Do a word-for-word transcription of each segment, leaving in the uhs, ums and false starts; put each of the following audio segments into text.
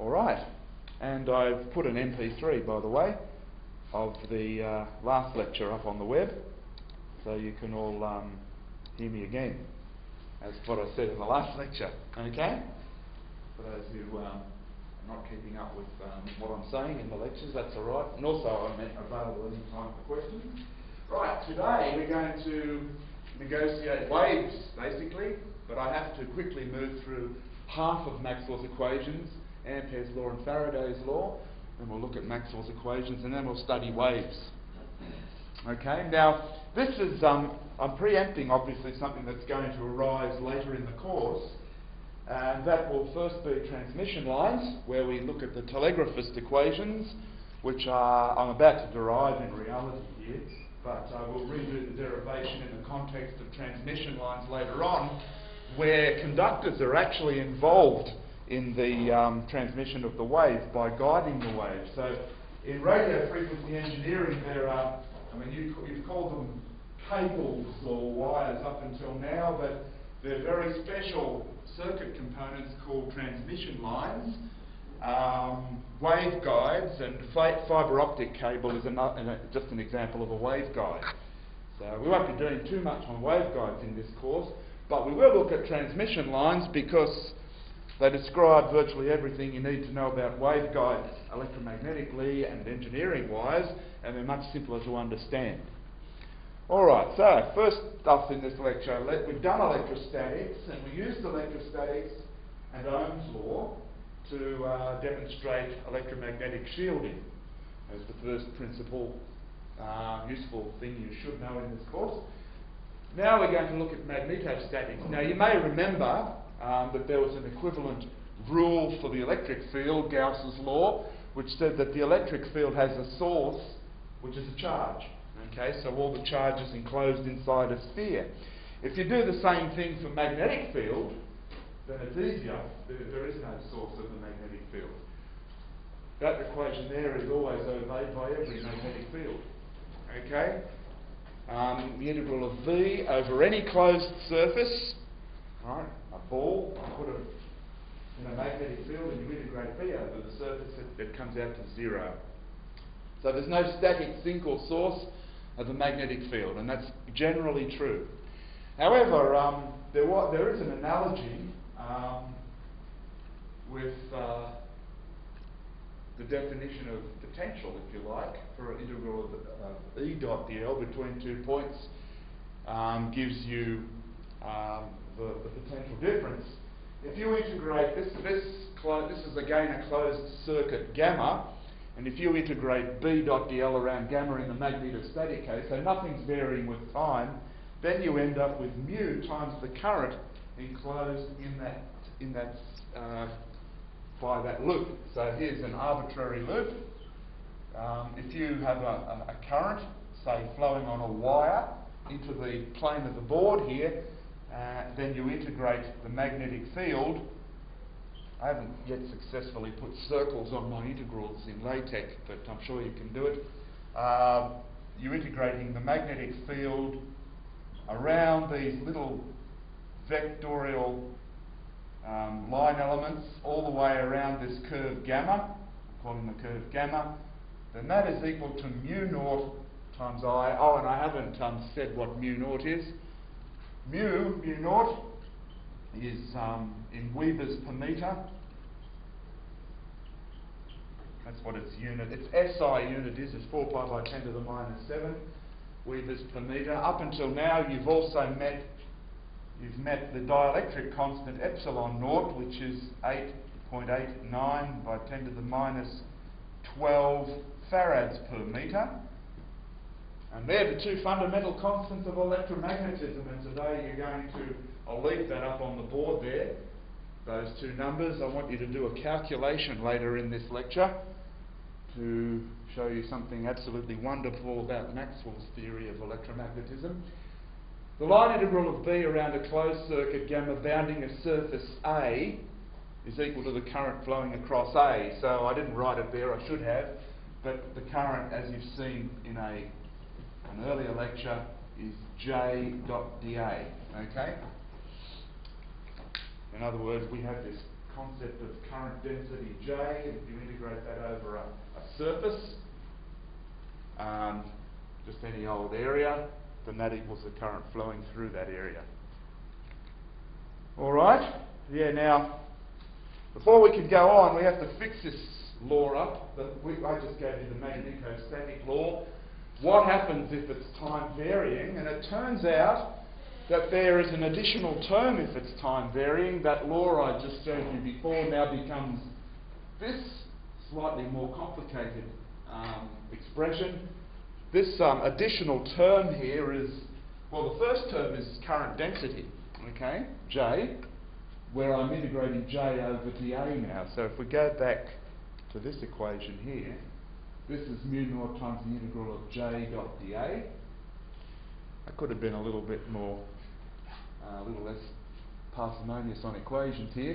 Alright, and I've put an M P three, by the way, of the uh, last lecture up on the web, so you can all um, hear me again, as what I said in the last lecture, okay? For those who um, are not keeping up with um, what I'm saying in the lectures, that's alright. And also I'm available any time for questions. Right, today we're going to negotiate waves, basically, but I have to quickly move through half of Maxwell's equations, Ampere's law and Faraday's law, and we'll look at Maxwell's equations, and then we'll study waves. Okay, now this is, um, I'm preempting obviously something that's going to arise later in the course, and that will first be transmission lines, where we look at the telegraphist equations, which are, I'm about to derive in reality here, but uh, we'll redo the derivation in the context of transmission lines later on, where conductors are actually involved in the um, transmission of the wave by guiding the wave. So in radio frequency engineering, there are, I mean, you, you've called them cables or wires up until now, but they're very special circuit components called transmission lines, um, waveguides, and fi fibre optic cable is another, just an example of a waveguide. So we won't be doing too much on waveguides in this course, but we will look at transmission lines because they describe virtually everything you need to know about waveguides electromagnetically and engineering-wise, and they're much simpler to understand. Alright, so first up in this lecture, we've done electrostatics, and we used electrostatics and Ohm's law to uh, demonstrate electromagnetic shielding as the first principal uh, useful thing you should know in this course. Now we're going to look at magnetostatics. Now you may remember um, that there was an equivalent rule for the electric field, Gauss's law, which said that the electric field has a source, which is a charge. Okay, so all the charge is enclosed inside a sphere. If you do the same thing for magnetic field, then it's easier. There, there is no source of the magnetic field. That equation there is always obeyed by every magnetic field. Okay? Um, the integral of V over any closed surface, right, a ball, you put it in a magnetic field and you integrate V over the surface, it, it comes out to zero. So there's no static sink or source of the magnetic field, and that's generally true. However, um, there, wa there is an analogy um, with uh, the definition of potential, if you like, for an integral of uh, E dot dl between two points um, gives you um, the, the potential difference. If you integrate this, this, this is again a closed circuit gamma, and if you integrate B dot dl around gamma in the magnetostatic case, so nothing's varying with time, then you end up with mu times the current enclosed in that, in that uh, by that loop. So here's an arbitrary loop. Um, if you have a, a, a current, say, flowing on a wire into the plane of the board here, uh, then you integrate the magnetic field. I haven't yet successfully put circles on my integrals in LaTeX, but I'm sure you can do it. Uh, you're integrating the magnetic field around these little vectorial um, line elements all the way around this curve gamma, I'm calling the curve gamma, then that is equal to mu naught times I. Oh, and I haven't um, said what mu naught is. Mu, mu naught, is um, in Weber's per metre. That's what its unit, its S I unit is, is four pi by ten to the minus seven Weber's per metre. Up until now you've also met, you've met the dielectric constant epsilon naught, which is eight point eight nine by ten to the minus twelve farads per metre. And they're the two fundamental constants of electromagnetism, and today you're going to, I'll leave that up on the board there, those two numbers. I want you to do a calculation later in this lecture to show you something absolutely wonderful about Maxwell's theory of electromagnetism. The line integral of B around a closed circuit gamma bounding a surface A is equal to the current flowing across A. So I didn't write it there, I should have, but the current, as you've seen in a an earlier lecture, is J dot dA, okay? In other words, we have this concept of current density J, and if you integrate that over a, a surface, um, just any old area, then that equals the current flowing through that area. All right? Yeah, now, before we can go on, we have to fix this law up. The, we, I just gave you the magnetostatic law. What happens if it's time varying? And it turns out that there is an additional term if it's time varying. That law I just showed you before now becomes this slightly more complicated um, expression. This um, additional term here is, well, the first term is current density, okay, J, where I'm integrating J over dA now. So if we go back to this equation here, this is mu naught times the integral of J dot dA. I could have been a little bit more, uh, a little less parsimonious on equations here.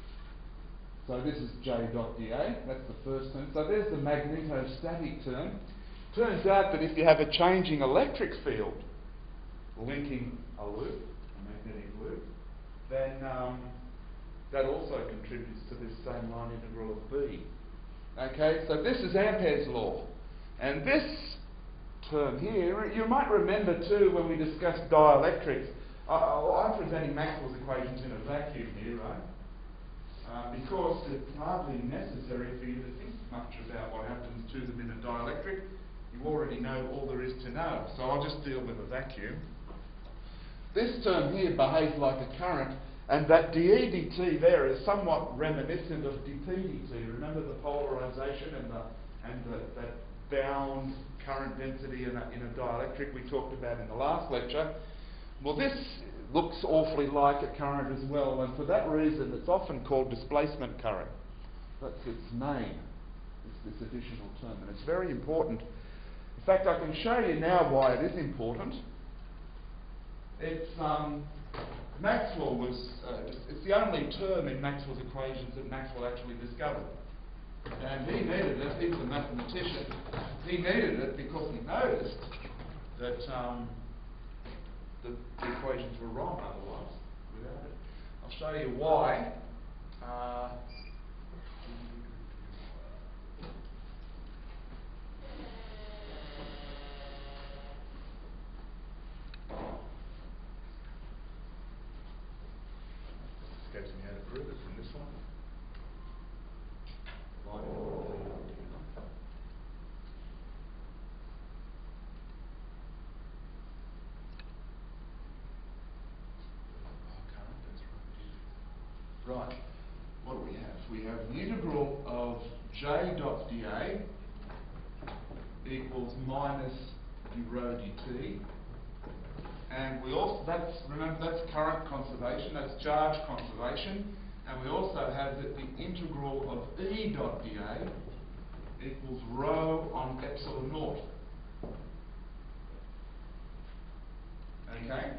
So this is J dot dA, that's the first term. So there's the magnetostatic term. Turns out that if you have a changing electric field linking a loop, a magnetic loop, then um, that also contributes to this same line integral of B. Okay, so this is Ampere's law. And this term here, you might remember too when we discussed dielectrics, uh, I'm presenting Maxwell's equations in a vacuum here, right? Uh, because it's hardly necessary for you to think much about what happens to them in a dielectric. You already know all there is to know, so I'll just deal with a vacuum. This term here behaves like a current, and that dE dt there is somewhat reminiscent of dP dt. Remember the polarization and the and the, that bound current density in a, in a dielectric we talked about in the last lecture. Well, this looks awfully like a current as well, and for that reason it's often called displacement current. That's its name, it's this additional term, and it's very important. In fact, I can show you now why it is important. It's um, Maxwell was, uh, it's, it's the only term in Maxwell's equations that Maxwell actually discovered. And he needed it, he was a mathematician, he needed it because he noticed that um, the, the equations were wrong otherwise without it. I'll show you why. Uh, escapes me how to prove it from this one. Right, what do we have? We have the integral of J dot dA equals minus d rho dt. And we also, that's, remember, that's current conservation, that's charge conservation. And we also have that the integral of E dot dA equals rho on epsilon naught. Okay?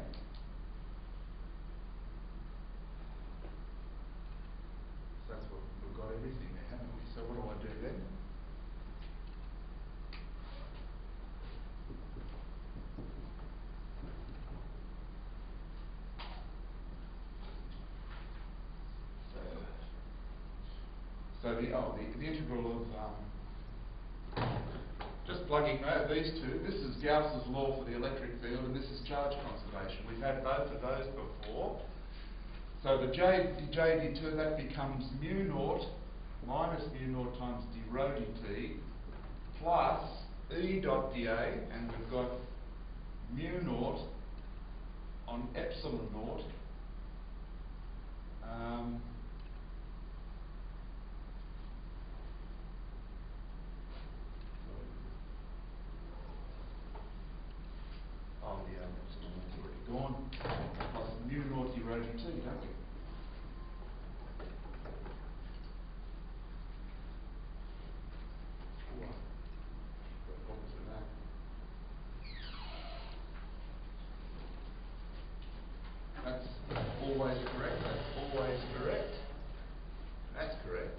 So that's what we've got everything there, haven't we? So what do I do then? So the, oh, the, the integral of, um, just plugging out these two, this is Gauss's law for the electric field and this is charge conservation. We've had both of those before. So the J, the J d two, that becomes mu naught minus mu naught times d rho dt plus E dot dA, and we've got mu naught on epsilon naught. Um, Oh, yeah, it's already gone. Plus mu naught d rho dt, don't we? Ooh, got problems with that. That's always correct. That's always correct. That's correct.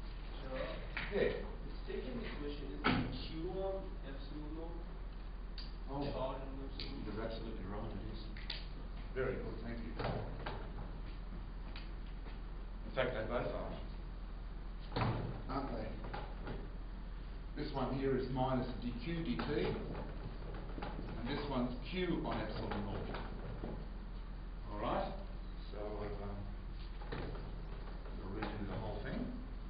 Yeah. The second equation is Q on epsilon naught. You're absolutely right, it is. Very good, thank you. In fact, they both are, aren't they? This one here is minus dq dt, and this one's q on epsilon naught. All right? So I've um, I'll redo the whole thing.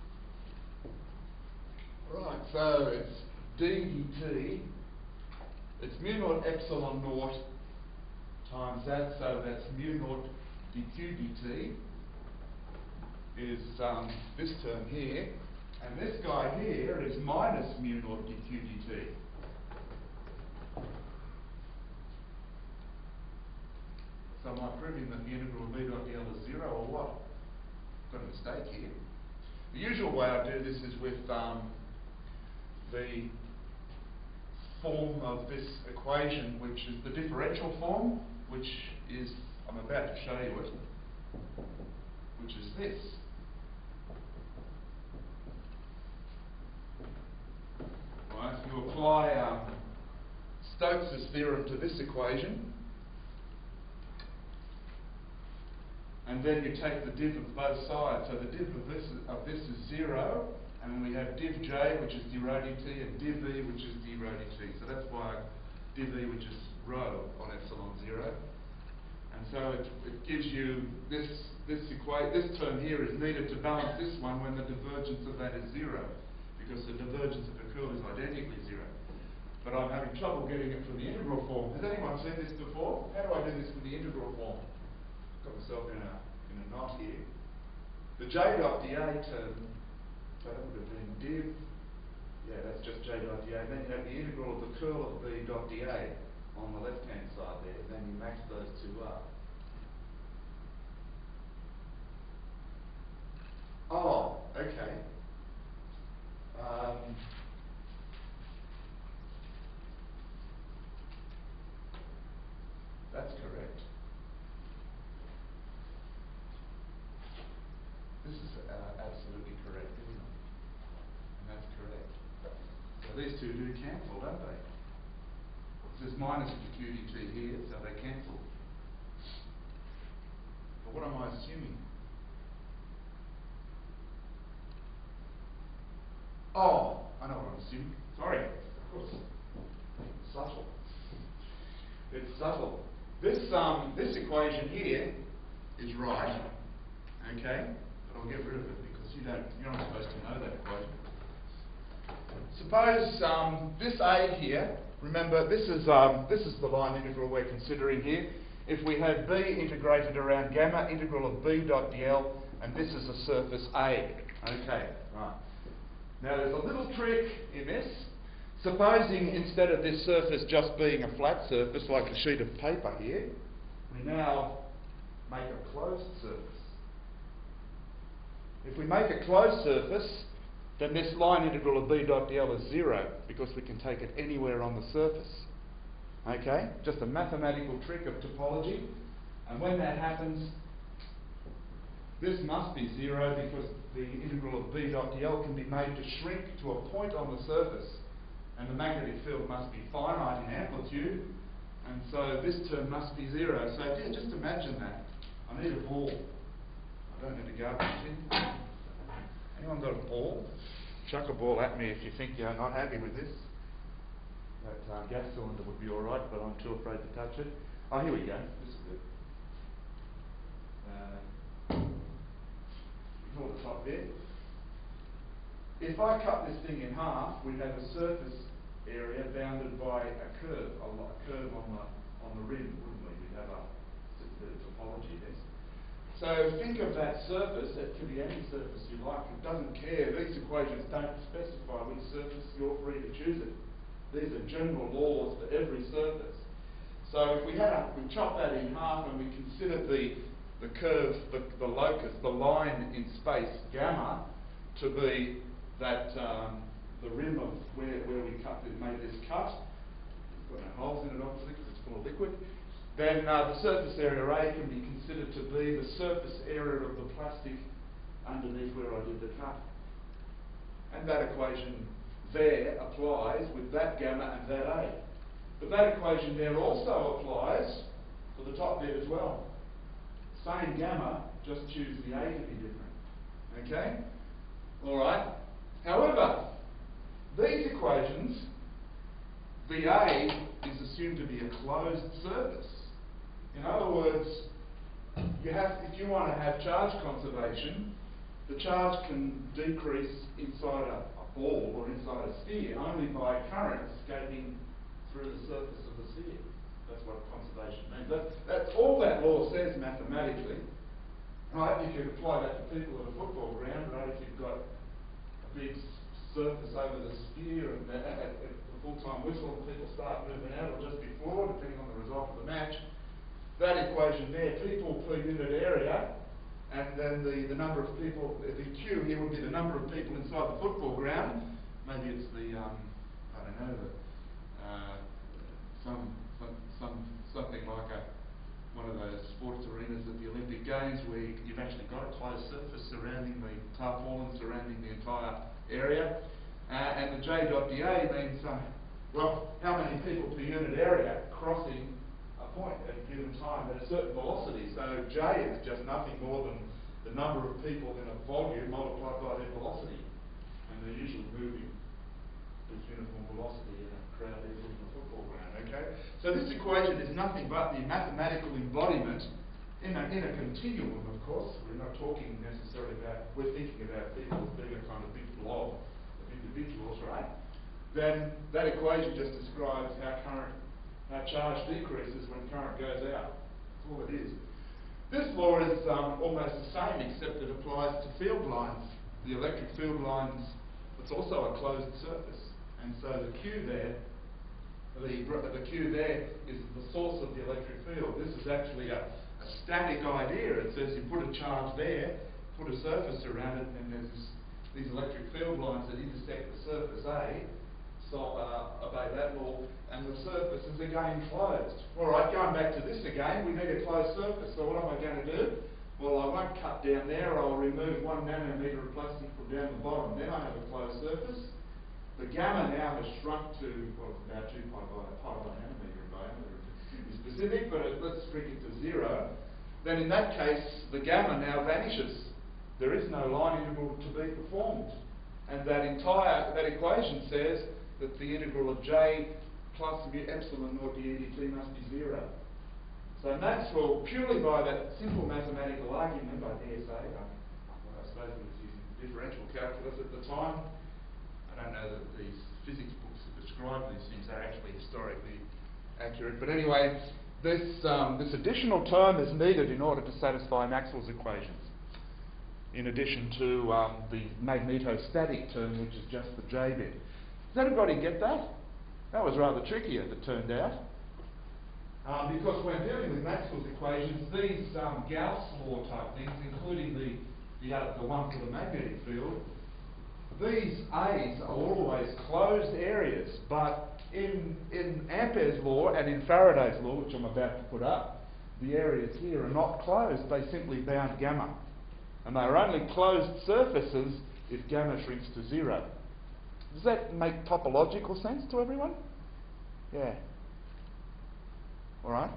Right, so it's d dt, it's mu naught epsilon naught times that, so that's mu naught dq dt is um, this term here, and this guy here is minus mu naught dq dt. So am I proving that the integral of b dot dl is zero or what? Got a mistake here. The usual way I do this is with um, the form of this equation, which is the differential form, which is, I'm about to show you it, which is this. Right, you apply um, Stokes' theorem to this equation, and then you take the div of both sides. So the div of this is, of this is zero, and then we have div j, which is d rho dt, and div e, which is d rho dt. So that's why div e, which is rho on epsilon zero. And so it, it gives you this this equa this term here is needed to balance this one when the divergence of that is zero, because the divergence of the curl is identically zero. But I'm having trouble getting it from the integral form. Has anyone seen this before? How do I do this with the integral form? Got myself in a in a knot here. The j dot dA term, so that would have been div, yeah, that's just j dot dA. Then you have the integral of the curl of b dot dA on the left hand side there. Then you max those two up. Oh, okay. Um, that's correct. This is uh, absolutely correct, isn't it? And that's correct. So these two do cancel, don't they? There's minus dq dt here, so they cancel. But what am I assuming? Oh, I know what I'm assuming. Sorry, of course. It's subtle. It's subtle. This um this equation here is right, okay? But I'll get rid of it because you don't you're not supposed to know that equation. Suppose um this a here. Remember, this is um this is the line integral we're considering here. If we had b integrated around gamma integral of b dot dl, and this is a surface A. Okay, right. Now there's a little trick in this. Supposing instead of this surface just being a flat surface like a sheet of paper here, we now make a closed surface. If we make a closed surface, then this line integral of b dot dl is zero because we can take it anywhere on the surface. Okay? Just a mathematical trick of topology. And when that happens, this must be zero because the integral of b dot dl can be made to shrink to a point on the surface, and the magnetic field must be finite in amplitude, and so this term must be zero. So yeah, just imagine that. I need a ball. I don't need a garbage tin. Anyone got a ball? Chuck a ball at me if you think you're not happy with this. That uh, gas cylinder would be alright, but I'm too afraid to touch it. Oh, here we go. This is good. Uh, ignore the top there. If I cut this thing in half, we'd have a surface area bounded by a curve, a, a curve on the on the rim, wouldn't we? We'd have a, a bit of topology there. So think of that surface, it could be any surface you like, it doesn't care. These equations don't specify which surface, you're free to choose it. These are general laws for every surface. So if we had a, we chop that in half and we consider the the curve, the, the locus, the line in space, gamma, to be that um, the rim of where, where we cut it, made this cut. It's got no holes in it obviously because it's full of liquid. Then uh, the surface area A can be considered to be the surface area of the plastic underneath where I did the cut. And that equation there applies with that gamma and that A. But that equation there also applies for the top bit as well. Same gamma, just choose the A to be different. Okay? Alright? However, these equations, the A is assumed to be a closed surface. In other words, you have, if you want to have charge conservation, the charge can decrease inside a, a ball or inside a sphere only by current escaping through the surface of the sphere. That's what conservation means. That's, that's all that law says mathematically. Right? You can apply that to people at a football ground, right? If you've got a big surface over the sphere and at, at, at the full-time whistle and people start moving out, or just before, depending on the result of the match, that equation there, people per unit area, and then the, the number of people, the Q here would be the number of people inside the football ground. Maybe it's the, um, I don't know, the, uh, some, some, some, something like a, one of those sports arenas at the Olympic Games where you've actually got a closed surface surrounding the tarpaulin, surrounding the entire area. Uh, and the J dot D A means, uh, well, how many people per unit area crossing a point at a given time at a certain velocity. So J is just nothing more than the number of people in a volume multiplied by their velocity. And they're usually moving with uniform velocity in a crowd in a football ground, okay? So this equation is nothing but the mathematical embodiment in a, in a continuum, of course. We're not talking necessarily about, we're thinking about people as being a kind of big blob of individuals, right? Then that equation just describes how current, how charge decreases when current goes out. That's all it is. This law is um, almost the same, except it applies to field lines. The electric field lines, it's also a closed surface. And so the Q there, the, the Q there is the source of the electric field. This is actually a, a static idea. It says you put a charge there, put a surface around it, and there's this, these electric field lines that intersect the surface A, so uh, obey that law, and the surface is again closed. Alright, going back to this again, we need a closed surface, so what am I going to do? Well, I won't cut down there, I'll remove one nanometer of plastic from down the bottom, then I have a closed surface. The gamma now has shrunk to, well, it's about two pi by, pi by nanometer in diameter, to be specific, but it, let's shrink it to zero. Then in that case, the gamma now vanishes. There is no line integral to be performed. And that entire, that equation says that the integral of J plus mu epsilon naught d e dt must be zero. So Maxwell, purely by that simple mathematical argument, I dare say, I, I suppose he was using differential calculus at the time. I don't know that these physics books that describe these things are actually historically accurate, but anyway, this, um, this additional term is needed in order to satisfy Maxwell's equations, in addition to um, the magnetostatic term, which is just the J bit. Does everybody get that? That was rather tricky as it turned out. Um, because when dealing with Maxwell's equations, these um, Gauss law type things, including the, the, uh, the one for the magnetic field, these A's are always closed areas, but in, in Ampere's law and in Faraday's law, which I'm about to put up, the areas here are not closed, they simply bound gamma. And they are only closed surfaces if gamma shrinks to zero. Does that make topological sense to everyone? Yeah. Alright.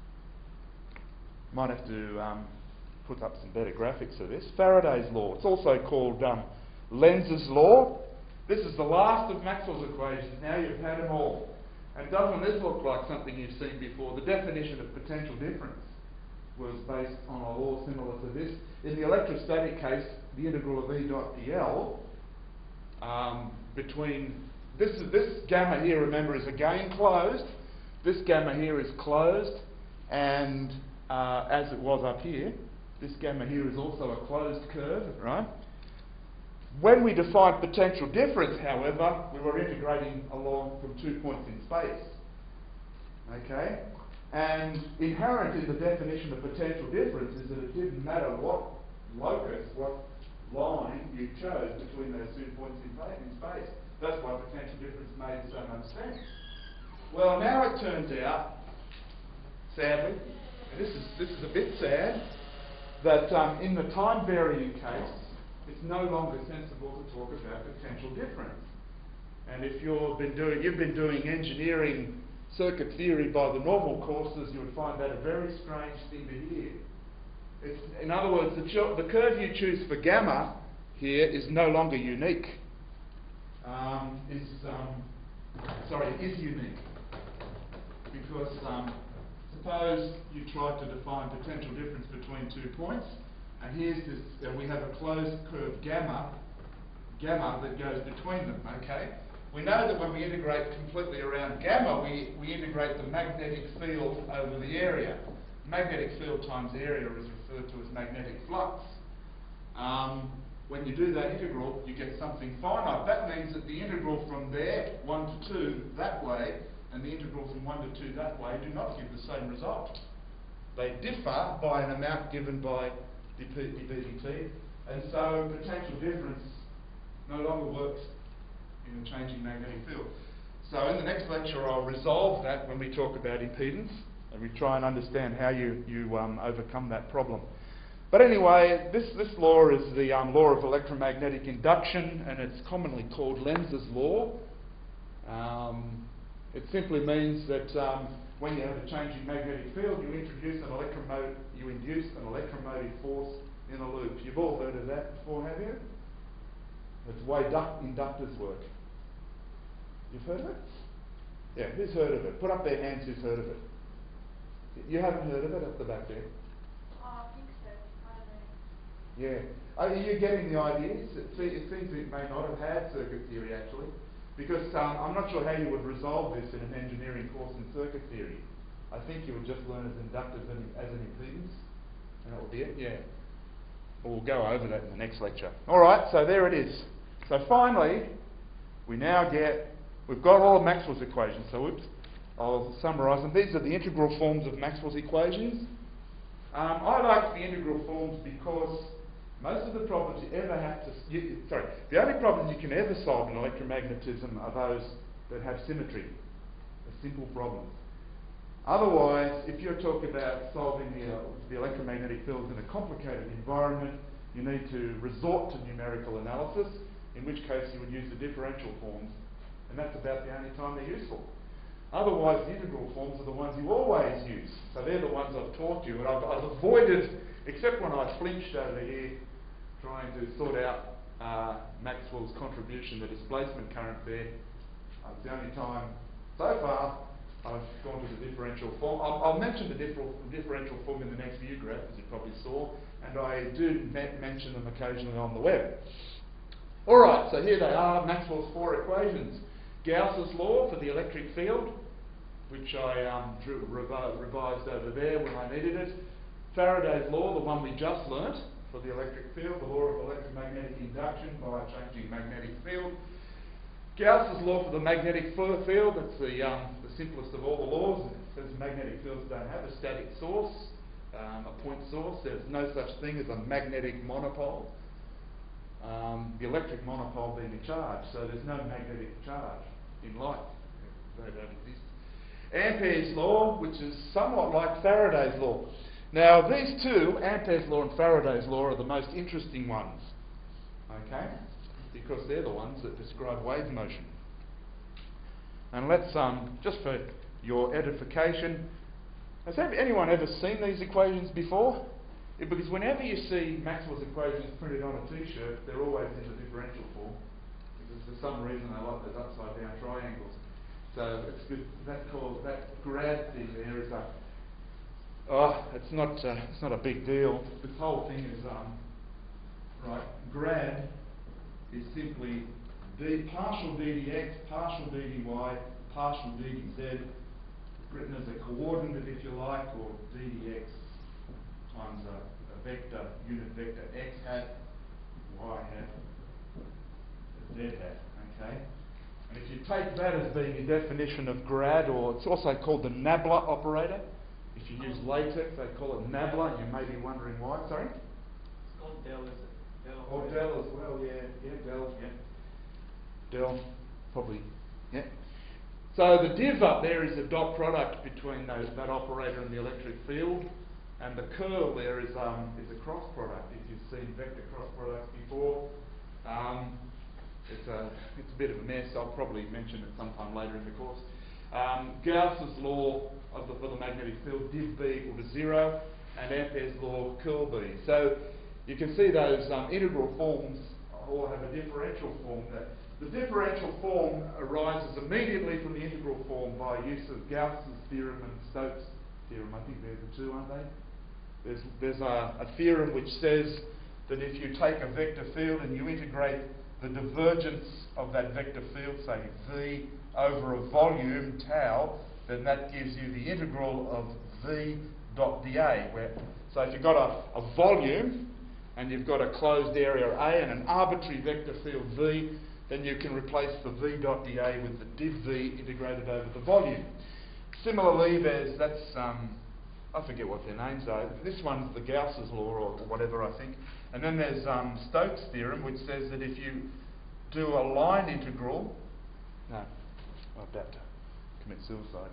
Might have to um, put up some better graphics of this. Faraday's law. It's also called um, Lenz's law. This is the last of Maxwell's equations. Now you've had them all. And doesn't this look like something you've seen before? The definition of potential difference was based on a law similar to this. In the electrostatic case, the integral of E dot dl um, between this is this gamma here, remember, is again closed. This gamma here is closed, and uh, as it was up here, this gamma here is also a closed curve, right? When we defined potential difference, however, we were integrating along from two points in space. Okay? And inherent in the definition of potential difference is that it didn't matter what locus, what line you chose between those two points in space. That's why potential difference made so much sense. Well, now it turns out, sadly, and this is, this is a bit sad, that um, in the time varying case, it's no longer sensible to talk about potential difference. And if you've been doing, you've been doing engineering circuit theory by the normal courses, you would find that a very strange thing to hear. It's, in other words, the, cho- the curve you choose for gamma here is no longer unique. Um, is um, sorry, it is unique because um, suppose you tried to define potential difference between two points, and here's this. Uh, we have a closed curve gamma, gamma that goes between them. Okay. We know that when we integrate completely around gamma, we, we integrate the magnetic field over the area. Magnetic field times area is referred to as magnetic flux. Um, when you do that integral, you get something finite. That means that the integral from there, one to two, that way, and the integral from one to two that way do not give the same result. They differ by an amount given by dp ddt, and so potential difference no longer works in a changing magnetic field. So in the next lecture I'll resolve that when we talk about impedance, and we try and understand how you, you um, overcome that problem. But anyway, this, this law is the um, law of electromagnetic induction, and it's commonly called Lenz's law. Um, it simply means that um, when you have a changing magnetic field, you introduce an electromotive, you induce an electromotive force in a loop. You've all heard of that before, have you? It's the way duct inductors work. You've heard of it? Yeah, who's heard of it? Put up their hands who's heard of it. You haven't heard of it at the back there? Oh, I think so. I don't know. Yeah. Are you getting the ideas? It, se it seems it may not have had circuit theory actually, because um, I'm not sure how you would resolve this in an engineering course in circuit theory. I think you would just learn as inductors and as an impedance, and that would be it. Yeah. We'll go over that in the next lecture. All right. So there it is. So finally, we now get. We've got all of Maxwell's equations. So oops, I'll summarise them. These are the integral forms of Maxwell's equations. Um, I like the integral forms because most of the problems you ever have to, you, sorry, the only problems you can ever solve in electromagnetism are those that have symmetry, the simple problems. Otherwise, if you're talking about solving the, uh, the electromagnetic fields in a complicated environment, you need to resort to numerical analysis, in which case you would use the differential forms, and that's about the only time they're useful. Otherwise, the integral forms are the ones you always use. So they're the ones I've taught you, and I've, I've avoided, except when I flinched over here, trying to sort out uh, Maxwell's contribution, the displacement current there. Uh, it's the only time so far I've gone to the differential form. I'll, I'll mention the differ differential form in the next view graph, as you probably saw, and I do mention them occasionally on the web. All right, so here they are, Maxwell's four equations. Gauss's law for the electric field, which I um, drew, revi revised over there when I needed it. Faraday's law, the one we just learnt, for the electric field, the law of electromagnetic induction by a changing magnetic field. Gauss's law for the magnetic field, that's the, um, the simplest of all the laws. It says magnetic fields don't have a static source, um, a point source. There's no such thing as a magnetic monopole. Um, the electric monopole being a charge, so there's no magnetic charge in light. They don't exist. Ampere's law, which is somewhat like Faraday's law. Now these two, Ampere's law and Faraday's law, are the most interesting ones, okay? Because they're the ones that describe wave motion. And let's, um, just for your edification, has anyone ever seen these equations before? Yeah, because whenever you see Maxwell's equations printed on a t-shirt, they're always in the differential form. Because for some reason I like those upside down triangles. So it's good. That called that grad thing there is a. Oh, it's not. Uh, it's not a big deal. This whole thing is um. Right. Grad is simply d partial d dx, partial d dy, partial d dz, written as a coordinate if you like, or d dx times a, a vector, unit vector x hat, y hat, z hat. Okay. And if you take that as being a definition of grad, or it's also called the Nabla operator. If you use latex, they call it Nabla. You may be wondering why. Sorry? It's called del, is it? Del Or del as well, yeah. Yeah, del, yeah. Del, probably, yeah. So the div up there is a dot product between those, that operator and the electric field. And the curl there is, um, is a cross product. If you've seen vector cross products before, um, It's a, it's a bit of a mess. I'll probably mention it sometime later in the course. Um, Gauss's law of the, for the magnetic field, div B equal to zero, and Ampere's law, curl B. So you can see those um, integral forms all have a differential form. That the differential form arises immediately from the integral form by use of Gauss's theorem and Stokes' theorem. I think they're the two, aren't they? There's, there's a, a theorem which says that if you take a vector field and you integrate the divergence of that vector field, say V, over a volume, tau, then that gives you the integral of V dot dA. Where, so if you've got a, a volume and you've got a closed area A and an arbitrary vector field V, then you can replace the V dot dA with the div V integrated over the volume. Similarly, there's, that's, um, I forget what their names are. This one's the Gauss's law or whatever, I think. And then there's um, Stokes' theorem, which says that if you do a line integral, no, I'm about to commit suicide.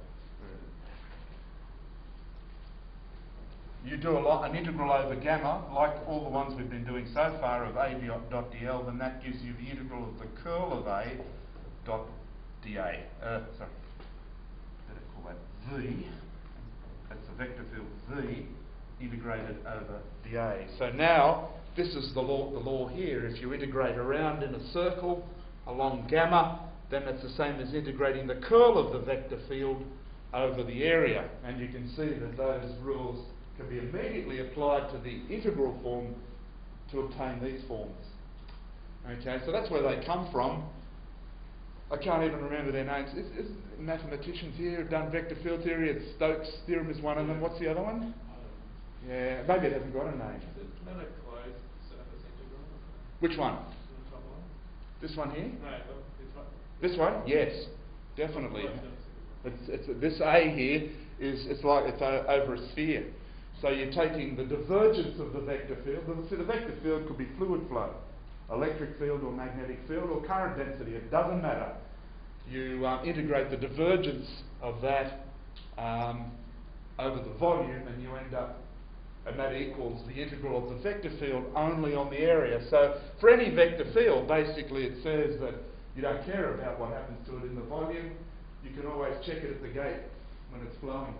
You do a li an integral over gamma, like all the ones we've been doing so far of A dot dl, then that gives you the integral of the curl of A dot dA. Uh, sorry, better call that V. That's the vector field V integrated over dA. So now this is the law, the law here. If you integrate around in a circle along gamma, then it's the same as integrating the curl of the vector field over the area. And you can see that those rules can be immediately applied to the integral form to obtain these forms. Okay, so that's where they come from. I can't even remember their names. Is, is mathematicians here have done vector field theory? It's Stokes' theorem is one of them. What's the other one? Yeah, maybe it hasn't got a name. Is it not a closed surface integral? Which one? The top one? This one here? No, this one. This one? Yes, definitely. It's, it's, this A here is it's like it's a, over a sphere. So you're taking the divergence of the vector field. So the vector field could be fluid flow, electric field or magnetic field or current density. It doesn't matter. You um, integrate the divergence of that um, over the volume, and you end up, and that equals the integral of the vector field only on the area. So for any vector field, basically it says that you don't care about what happens to it in the volume. You can always check it at the gate when it's flowing.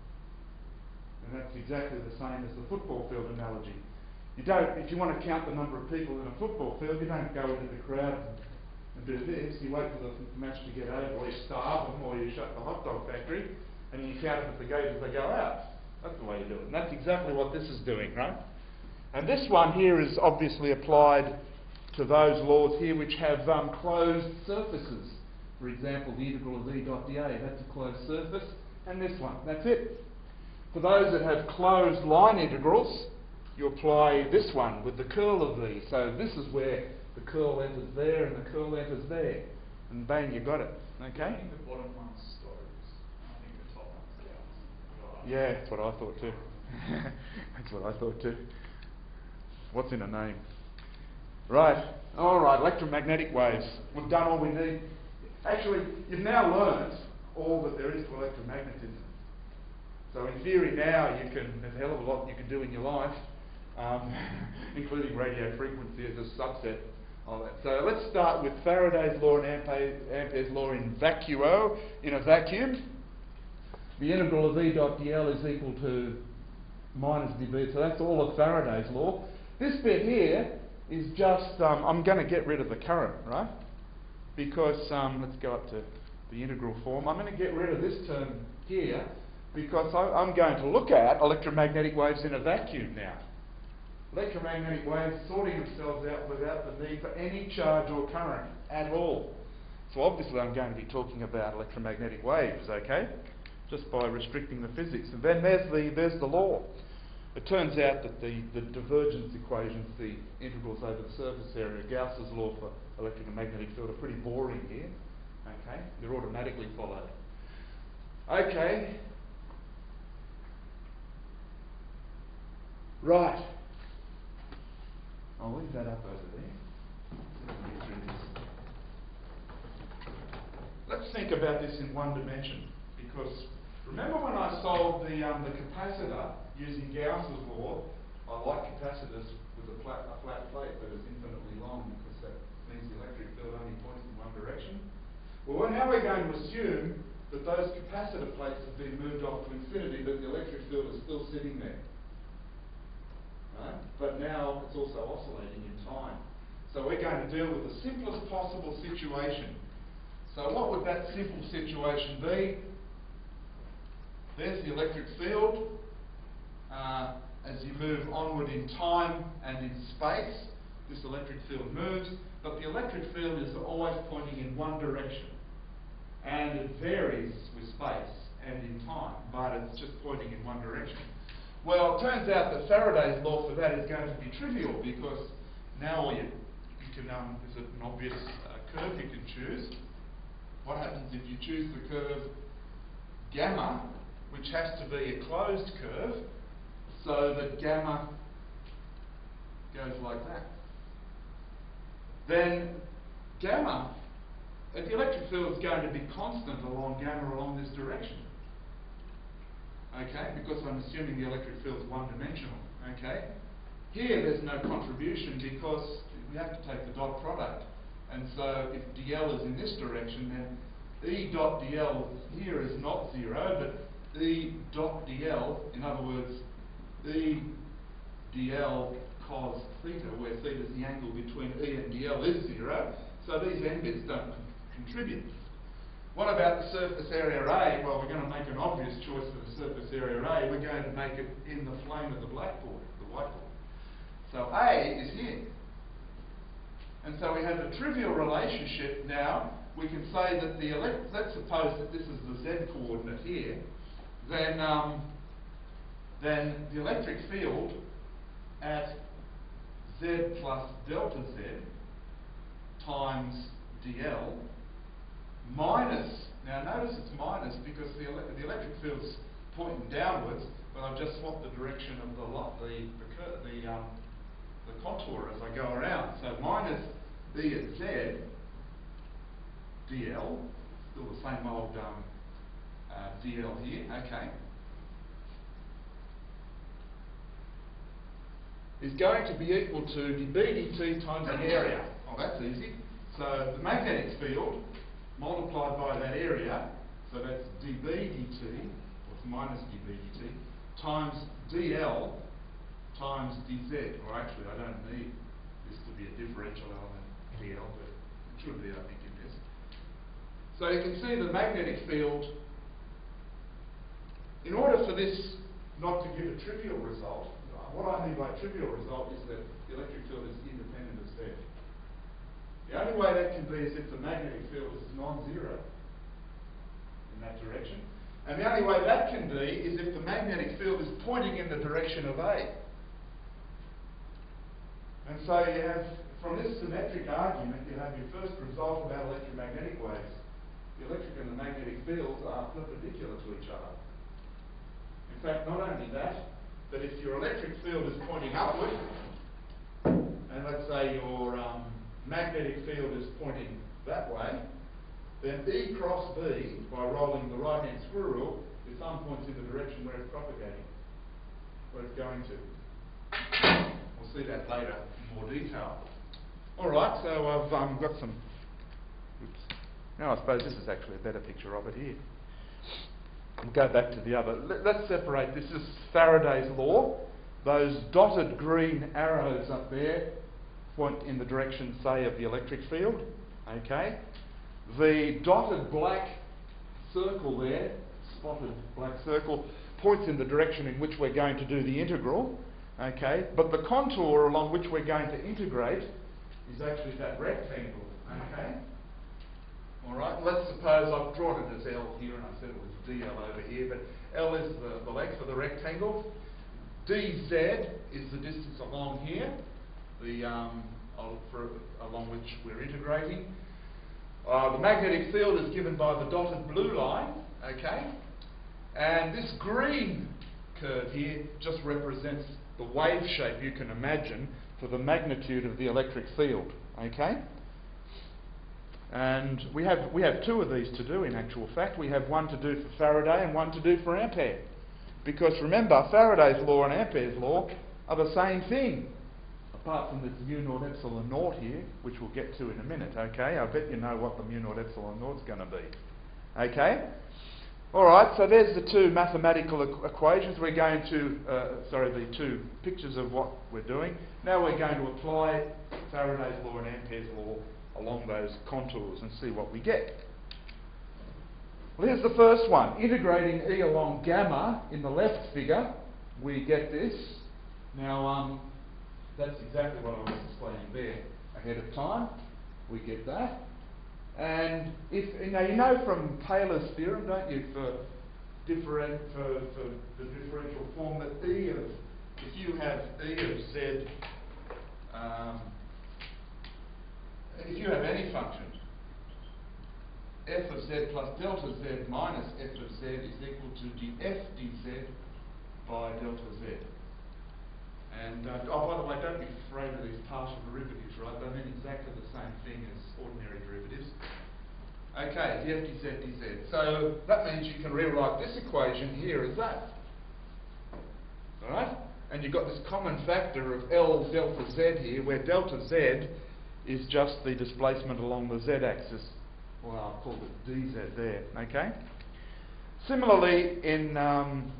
And that's exactly the same as the football field analogy. You don't, if you want to count the number of people in a football field, you don't go into the crowd and do this. You wait for the match to get over, or you starve them, or you shut the hot dog factory, and you count them at the gate as they go out. That's the way you do it. And that's exactly what this is doing, right? And this one here is obviously applied to those laws here which have um, closed surfaces. For example, the integral of E dot dA, that's a closed surface. And this one, that's it. For those that have closed line integrals, you apply this one with the curl of V. So this is where the curl enters there and the curl enters there. And bang, you got it. Okay? I think the bottom one's Stokes. I think the top one's Gauss. Yeah, that's what I thought too. That's what I thought too. What's in a name? Right. All right, electromagnetic waves. We've done all we need. Actually, you've now learned all that there is to electromagnetism. So in theory now you can, there's a hell of a lot you can do in your life, um, including radio frequency as a subset of that. So let's start with Faraday's law and Ampere, Ampere's law in vacuo, in a vacuum. The integral of E dot dl is equal to minus dV, so that's all of Faraday's law. This bit here is just, um, I'm going to get rid of the current, right? Because, um, let's go up to the integral form. I'm going to get rid of this term here, because I, I'm going to look at electromagnetic waves in a vacuum now. Electromagnetic waves sorting themselves out without the need for any charge or current at all. So obviously I'm going to be talking about electromagnetic waves, okay? Just by restricting the physics. And then there's the, there's the law. It turns out that the, the divergence equations, the integrals over the surface area, Gauss's law for electric and magnetic field, are pretty boring here. Okay? They're automatically followed. Okay. Right. I'll leave that up over there. Let's get through this. Let's think about this in one dimension, because remember when I solved the um, the capacitor using Gauss's law? I like capacitors with a flat, a flat plate that is infinitely long, because that means the electric field only points in one direction. Well, now we're going to assume that those capacitor plates have been moved off to infinity, but the electric field is still sitting there. Right? But now it's also oscillating in time. So we're going to deal with the simplest possible situation. So what would that simple situation be? There's the electric field. Uh, as you move onward in time and in space, this electric field moves, but the electric field is always pointing in one direction. And it varies with space and in time, but it's just pointing in one direction. Well, it turns out that Faraday's law for that is going to be trivial, because now you, you can, um, there's an obvious uh, curve you can choose. What happens if you choose the curve gamma, which has to be a closed curve, so that gamma goes like that? Then gamma, if the electric field is going to be constant along gamma along this direction. Okay, because I'm assuming the electric field is one-dimensional. Okay, here there's no contribution because we have to take the dot product, and so if dl is in this direction, then E dot dl here is not zero, but E dot dl, in other words, E dl cos theta, where theta is the angle between E and dl, is zero, so these n bits don't con contribute. What about the surface area A? Well, we're going to make an obvious choice for the surface area A. We're going to make it in the plane of the blackboard, the whiteboard. So A is here. And so we have a trivial relationship now. We can say that the elect let's suppose that this is the z coordinate here. Then, um, then the electric field at z plus delta z times dl minus, now notice it's minus because the, ele the electric field's pointing downwards, but I've just swapped the direction of the the the, the, um, the contour as I go around. So minus E at z dl, still the same old um, uh, dl here, okay, is going to be equal to dB dt times the area. Oh, that's easy. So the magnetic field multiplied by that area, so that's dB dt, or it's minus dB dt, times dl times dz. Or actually, I don't need this to be a differential element, dl, but it should be, I think it is. So you can see the magnetic field, in order for this not to give a trivial result, what I mean by trivial result is that the electric field is independent of z. The only way that can be is if the magnetic field is non-zero in that direction. And the only way that can be is if the magnetic field is pointing in the direction of A. And so you have, from this symmetric argument, you have your first result about electromagnetic waves. The electric and the magnetic fields are perpendicular to each other. In fact, not only that, but if your electric field is pointing upward, and let's say your um, magnetic field is pointing that way, then E cross B, by rolling the right-hand square rule, is some points in the direction where it's propagating, where it's going to. We'll see that later in more detail. All right, so I've um, got some. Oops. Now I suppose this is actually a better picture of it here. We'll go back to the other. Let, let's separate. This is Faraday's law. Those dotted green arrows up there point in the direction, say, of the electric field. Okay. The dotted black circle there, spotted black circle, points in the direction in which we're going to do the integral. Okay. But the contour along which we're going to integrate is actually that rectangle. Okay. All right, let's suppose I've drawn it as L here and I said it was D L over here, but L is the, the length of the rectangle. D Z is the distance along here, the um, for, along which we're integrating. Uh, the magnetic field is given by the dotted blue line, okay? And this green curve here just represents the wave shape you can imagine for the magnitude of the electric field, okay? And we have, we have two of these to do in actual fact. We have one to do for Faraday and one to do for Ampere. Because remember, Faraday's law and Ampere's law are the same thing. Apart from this mu naught epsilon naught here, which we'll get to in a minute, okay? I bet you know what the mu naught epsilon naught is going to be. Okay? Alright, so there's the two mathematical equ equations. We're going to, uh, sorry, the two pictures of what we're doing. Now we're going to apply Faraday's law and Ampere's law along those contours and see what we get. Well, here's the first one. Integrating E along gamma in the left figure, we get this. Now, um, that's exactly what I was displaying there ahead of time. We get that. And if now you know from Taylor's theorem, don't you, for different for, for the differential form that E of if you have E of Z, um, if you have any function, f of z plus delta z minus f of z is equal to df dz by delta z. And uh, oh, by the way, don't be afraid of these partial derivatives, right? They mean exactly the same thing as ordinary derivatives. Okay, df dz dz. So that means you can rewrite this equation here as that. All right? And you've got this common factor of L delta z here, where delta z is just the displacement along the z-axis. Well, I'll call it dz there. Okay. Similarly, in um,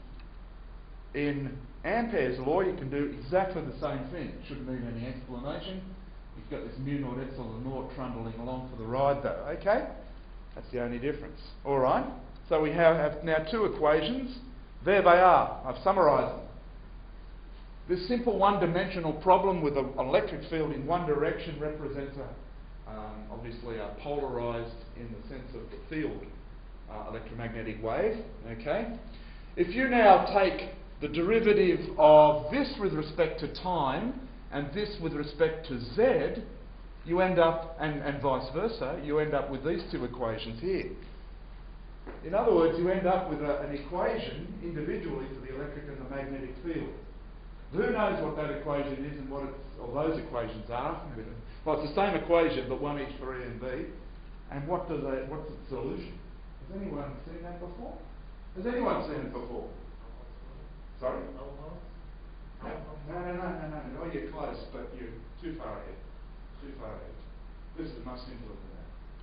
in Ampere's law, you can do exactly the same thing. It shouldn't need any explanation. You've got this mu naught epsilon naught trundling along for the ride, though. Okay, that's the only difference. All right. So we have, have now two equations. There they are. I've summarised them. This simple one-dimensional problem with a, an electric field in one direction represents a, um, obviously a polarised, in the sense of the field, uh, electromagnetic wave. Okay. If you now take the derivative of this with respect to time and this with respect to z, you end up, and, and vice versa, you end up with these two equations here. In other words, you end up with a, an equation individually for the electric and the magnetic field. Who knows what that equation is and what it's, or those equations are? Well, it's the same equation, but one each for E and B. And what does they, what's its solution? Has anyone seen that before? Has anyone seen it before? Sorry? No, no, no, no, no, no. Oh, you're close, but you're too far ahead. Too far ahead. This is much simpler than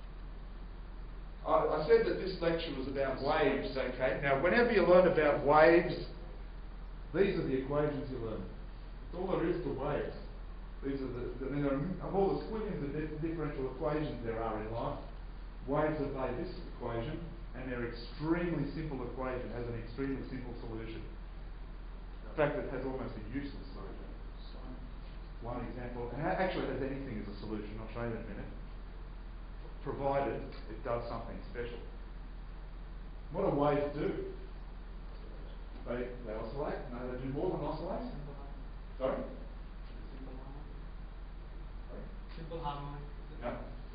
that. I, I said that this lecture was about waves, okay? Now, whenever you learn about waves, these are the equations you learn. That's all there is to waves. These are the, I mean, there are, of all the squillions of di differential equations there are in life, waves obey this equation, and their extremely simple equation has an extremely simple solution. In fact, it has almost a useless solution. One example, and it actually has anything as a solution, I'll show you in a minute, provided it does something special. What do waves do? They, they oscillate? No, they do more than oscillate. Sorry? Simple harmonic. No.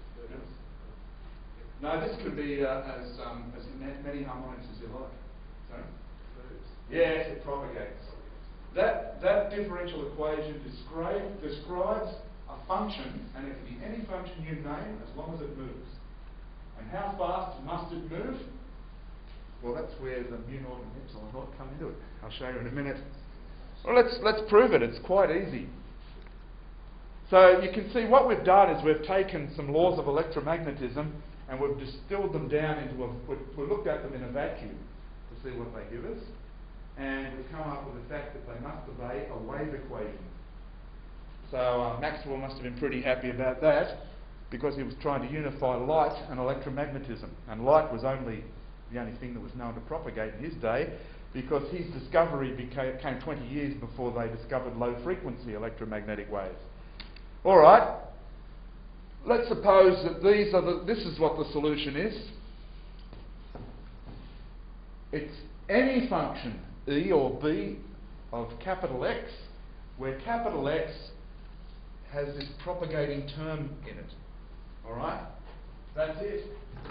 No, this could be uh, as um, as many harmonics as you like. Sorry? Yes, it propagates. That that differential equation describe, describes a function, and it can be any function you name as long as it moves. And how fast must it move? Well, that's where the mu naught and epsilon naught come into it. I'll show you in a minute. Well, let's let's prove it. It's quite easy. So you can see what we've done is we've taken some laws of electromagnetism and we've distilled them down into a. We've, we've looked at them in a vacuum to see what they give us, and we've come up with the fact that they must obey a wave equation. So uh, Maxwell must have been pretty happy about that because he was trying to unify light and electromagnetism, and light was only the only thing that was known to propagate in his day, because his discovery became, came twenty years before they discovered low frequency electromagnetic waves. All right, let's suppose that these are the, this is what the solution is. It's any function E or B of capital X, where capital X has this propagating term in it. All right, that's it.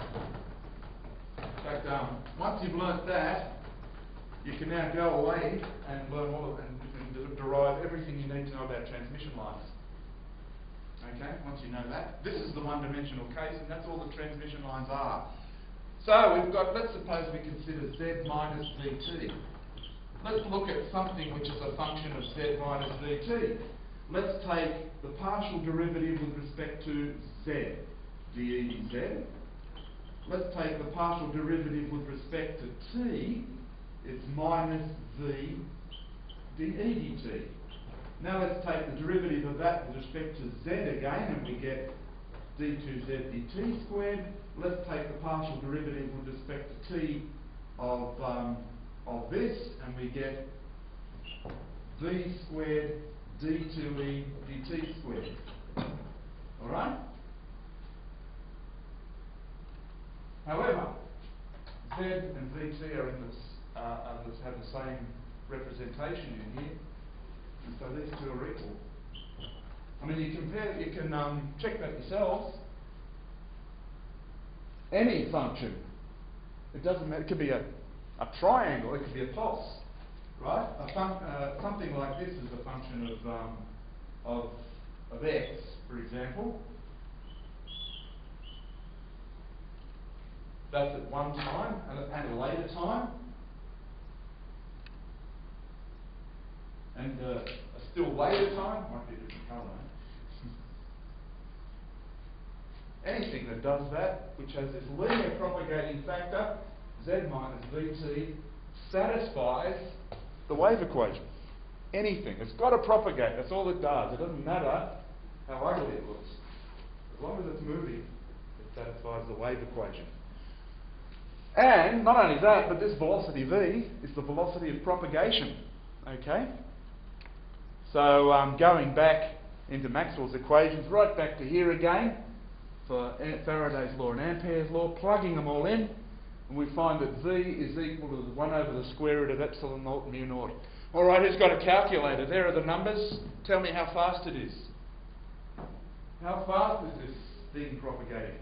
In fact, um, once you've learnt that, you can now go away and learn all of, and, and derive everything you need to know about transmission lines. Okay, once you know that. This is the one-dimensional case, and that's all the transmission lines are. So we've got, let's suppose we consider Z minus V T. Let's look at something which is a function of Z minus V T. Let's take the partial derivative with respect to Z, dE dz. let's take the partial derivative with respect to t, it's minus v d e dt. Now let's take the derivative of that with respect to z again, and we get d two z dt squared. Let's take the partial derivative with respect to t of, um, of this, and we get v squared d two e dt squared. Alright? However, z and vt are in this, uh, are this, have the same representation in here, and so these two are equal. I mean, you compare, you can um, check that yourselves. Any function, it doesn't matter, it could be a, a triangle, it could be a pulse, right? A fun, uh, something like this is a function of, um, of, of x, for example. That's at one time and a, and a later time. And uh, a still later time, might be a different colour. Anything that does that, which has this linear propagating factor, z minus vt, satisfies the wave equation. Anything. It's got to propagate. That's all it does. It doesn't matter how ugly it looks. As long as it's moving, it satisfies the wave equation. And not only that, but this velocity v is the velocity of propagation. Okay? So um, going back into Maxwell's equations, right back to here again, for Faraday's law and Ampere's law, plugging them all in, and we find that v is equal to one over the square root of epsilon naught mu naught. Alright, who's got a calculator? There are the numbers. Tell me how fast it is. How fast is this thing propagating?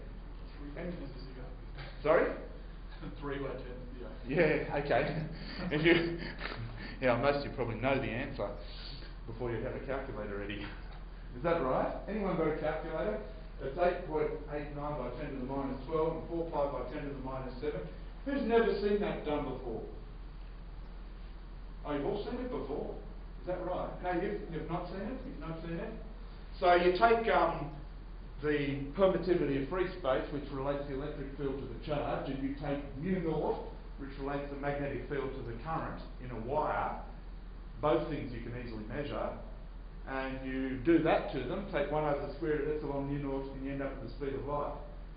Sorry? Three by ten, yeah. Yeah, okay. If you, yeah, most of you probably know the answer before you have a calculator ready. Is that right? Anyone got a calculator? It's eight point eight nine by ten to the minus twelve and four point five by ten to the minus seven. Who's never seen that done before? Oh, you've all seen it before. Is that right? No, you've, you've not seen it? You've not seen it? So you take um, the permittivity of free space, which relates the electric field to the charge, and you take mu naught, which relates the magnetic field to the current in a wire. Both things you can easily measure. And you do that to them, take one over the square root of epsilon mu naught, and you end up with the speed of light.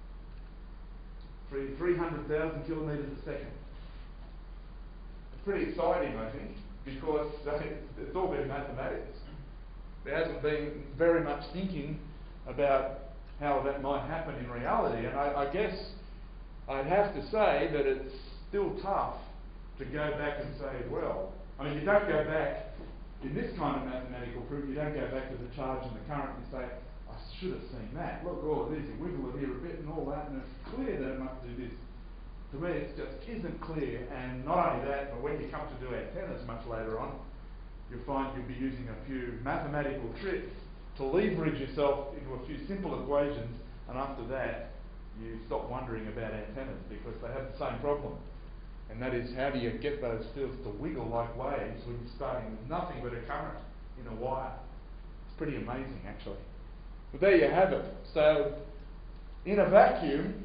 three hundred thousand kilometres a second. It's pretty exciting, I think, because it's all been mathematics. There hasn't been very much thinking about how that might happen in reality, and I, I guess I'd have to say that it's still tough to go back and say, well, I mean, you don't go back in this kind of mathematical proof, you don't go back to the charge and the current and say, I should have seen that. Look, all it is, you wiggle it here a bit and all that, and it's clear that it must do this. To me, it just isn't clear, and not only that, but when you come to do antennas much later on, you'll find you'll be using a few mathematical tricks to leverage yourself into a few simple equations, and after that, you stop wondering about antennas because they have the same problem. And that is, how do you get those fields to wiggle like waves when you're starting with nothing but a current in a wire? It's pretty amazing, actually. But there you have it. So, in a vacuum,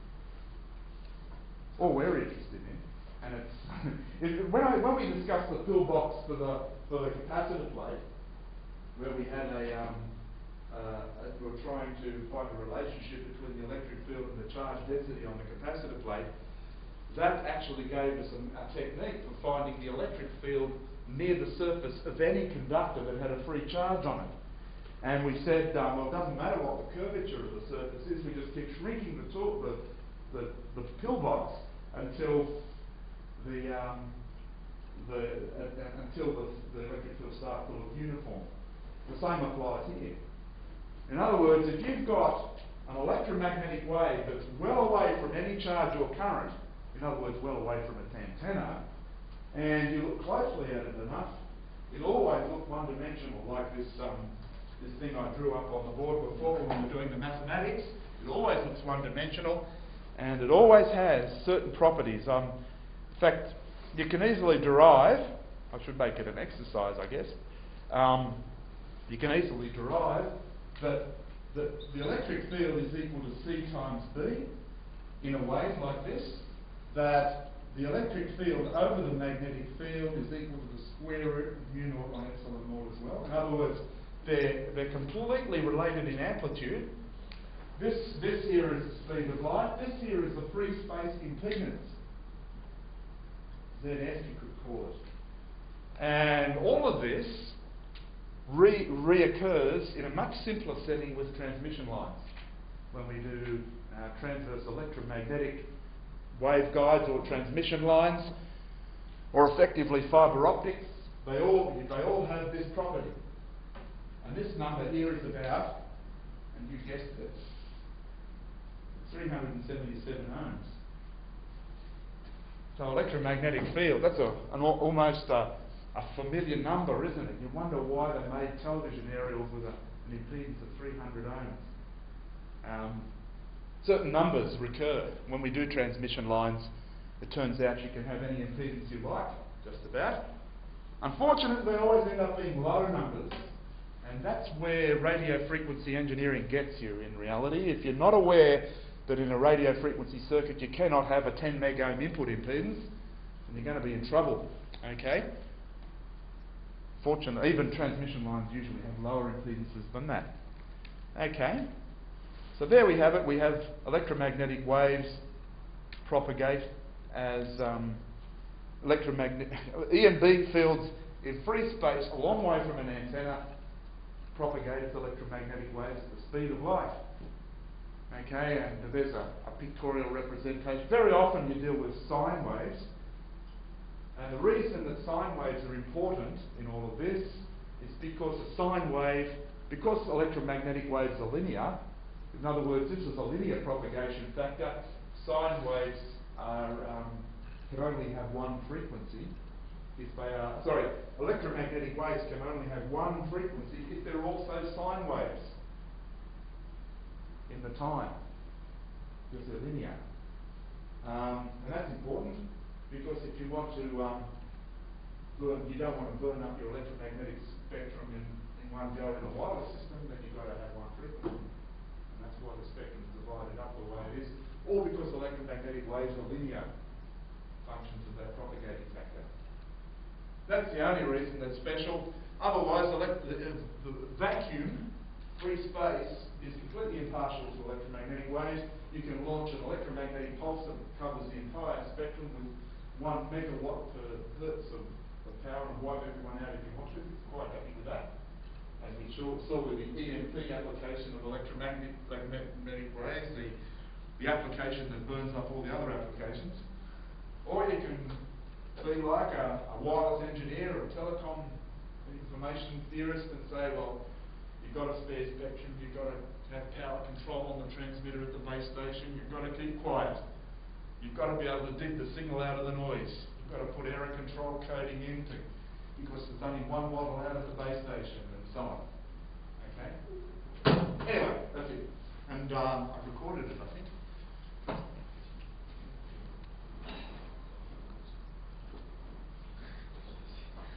all we're interested in, and it's it, when I when we discussed the pillbox for the for the capacitor plate, where we had a um, uh, we were trying to find a relationship between the electric field and the charge density on the capacitor plate. That actually gave us a, a technique for finding the electric field near the surface of any conductor that had a free charge on it. And we said, um, well, it doesn't matter what the curvature of the surface is, we just keep shrinking the, tool, the, the, the pillbox until the, um, the, uh, until the, the electric field starts to look uniform. The same applies here. In other words, if you've got an electromagnetic wave that's well away from any charge or current, in other words, well away from its antenna, and you look closely at it enough, it'll always look one-dimensional, like this um, this thing I drew up on the board before when we were doing the mathematics. It always looks one-dimensional, and it always has certain properties. Um, in fact, you can easily derive, I should make it an exercise, I guess, um, you can easily derive that, that the electric field is equal to C times B, in a wave like this, that the electric field over the magnetic field is equal to the square root of mu naught on epsilon naught as well. In other words, they're, they're completely related in amplitude. This, this here is the speed of light. This here is the free space impedance. Z S you could call it. And all of this re reoccurs in a much simpler setting with transmission lines. When we do uh, transverse electromagnetic waveguides or transmission lines, or effectively fibre optics, they all, they all have this property. And this number here is about, and you guessed it, three hundred seventy-seven ohms. So electromagnetic field, that's a, an al almost a, a familiar number, isn't it? You wonder why they made television aerials with a, an impedance of three hundred ohms. Um, certain numbers recur. When we do transmission lines, it turns out you can have any impedance you like, just about. Unfortunately, they always end up being low numbers, and that's where radio frequency engineering gets you in reality. If you're not aware that in a radio frequency circuit you cannot have a ten meg ohm input impedance, then you're going to be in trouble. Okay? Fortunately, even transmission lines usually have lower impedances than that. Okay? So there we have it. We have electromagnetic waves propagate as um, electromagnetic E and B fields in free space a long way from an antenna propagate as electromagnetic waves at the speed of light. Okay, and there's a, a pictorial representation. Very often you deal with sine waves, and the reason that sine waves are important in all of this is because a sine wave, because electromagnetic waves are linear, in other words, this is a linear propagation factor, sine waves are, um, can only have one frequency if they are, sorry, electromagnetic waves can only have one frequency if they're also sine waves in the time, because they're linear. Um, and that's important because if you want to um, burn, you don't want to burn up your electromagnetic spectrum in, in one go in a wireless system, then you've got to have one frequency. And that's why the spectrum is divided up the way it is, or because electromagnetic waves are linear functions of that propagating factor. That's the only reason that's special. Otherwise, elect the, uh, the vacuum, free space, is completely impartial to electromagnetic waves. You can launch an electromagnetic pulse that covers the entire spectrum with one megawatt per hertz of, of power and wipe everyone out if you want to. Quite happy with that. As we saw, saw with the E M P application of electromagnetic magnetic waves, the, the application that burns up all the other applications. Or you can be like a, a wireless engineer or a telecom information theorist and say, well, you've got a spare spectrum, you've got to have power control on the transmitter at the base station, you've got to keep quiet. You've got to be able to dig the signal out of the noise. You've got to put error control coding in to, because there's only one model out at the base station and so on. Okay? Anyway, that's it. And um, I've recorded it, I think.